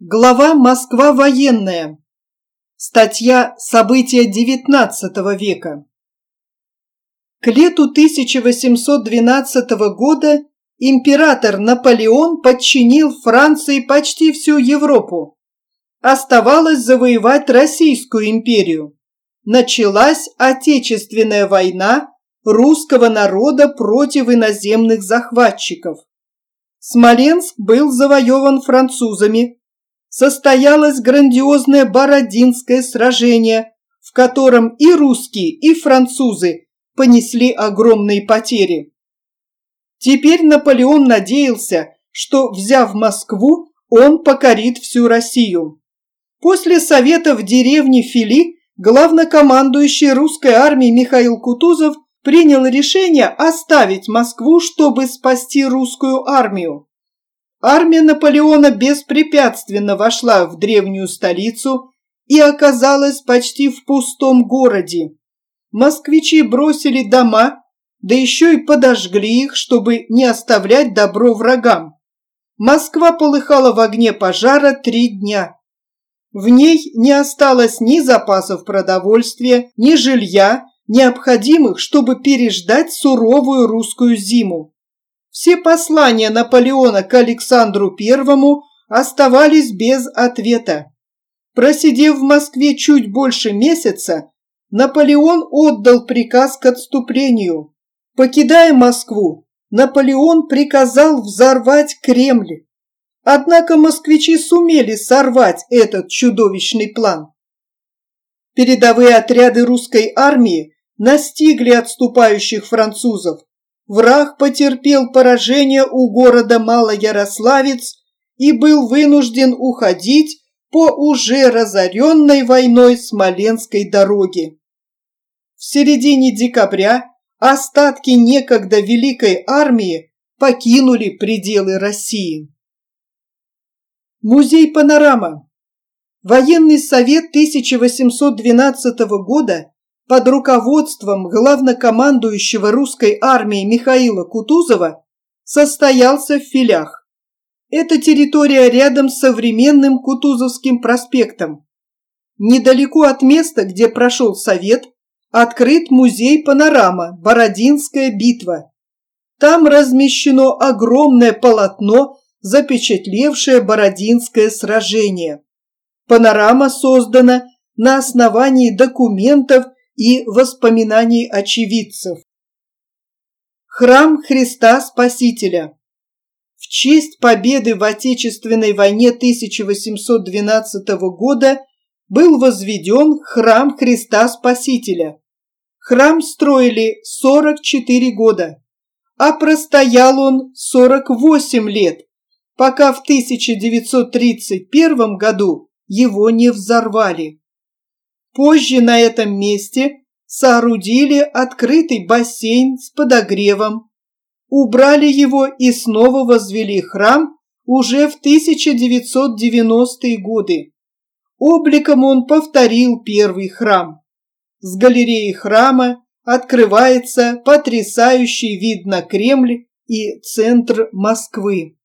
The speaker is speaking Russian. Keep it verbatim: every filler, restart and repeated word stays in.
Глава «Москва военная». Статья «События девятнадцатого века». К лету тысяча восемьсот двенадцатого года император Наполеон подчинил Франции почти всю Европу. Оставалось завоевать Российскую империю. Началась Отечественная война русского народа против иноземных захватчиков. Смоленск был завоеван французами. Состоялось грандиозное Бородинское сражение, в котором и русские, и французы понесли огромные потери. Теперь Наполеон надеялся, что, взяв Москву, он покорит всю Россию. После совета в деревне Фили главнокомандующий русской армией Михаил Кутузов принял решение оставить Москву, чтобы спасти русскую армию. Армия Наполеона беспрепятственно вошла в древнюю столицу и оказалась почти в пустом городе. Москвичи бросили дома, да еще и подожгли их, чтобы не оставлять добро врагам. Москва полыхала в огне пожара три дня. В ней не осталось ни запасов продовольствия, ни жилья, необходимых, чтобы переждать суровую русскую зиму. Все послания Наполеона к Александру Первому оставались без ответа. Просидев в Москве чуть больше месяца, Наполеон отдал приказ к отступлению. Покидая Москву, Наполеон приказал взорвать Кремль. Однако москвичи сумели сорвать этот чудовищный план. Передовые отряды русской армии настигли отступающих французов. Враг потерпел поражение у города Малоярославец и был вынужден уходить по уже разоренной войной Смоленской дороге. В середине декабря остатки некогда великой армии покинули пределы России. Музей «Панорама». Военный совет тысяча восемьсот двенадцатого года под руководством главнокомандующего русской армией Михаила Кутузова состоялся в Филях. Это территория рядом с современным Кутузовским проспектом. Недалеко от места, где прошел совет, открыт музей «Панорама. Бородинская битва». Там размещено огромное полотно, запечатлевшее Бородинское сражение. «Панорама» создана на основании документов и воспоминаний очевидцев. Храм Христа Спасителя. В честь победы в Отечественной войне тысяча восемьсот двенадцатого года был возведен храм Христа Спасителя. Храм строили сорок четыре года, а простоял он сорок восемь лет, пока в тысяча девятьсот тридцать первом году его не взорвали. Позже на этом месте соорудили открытый бассейн с подогревом, убрали его и снова возвели храм уже в тысяча девятьсот девяностые годы. Обликом он повторил первый храм. С галереи храма открывается потрясающий вид на Кремль и центр Москвы.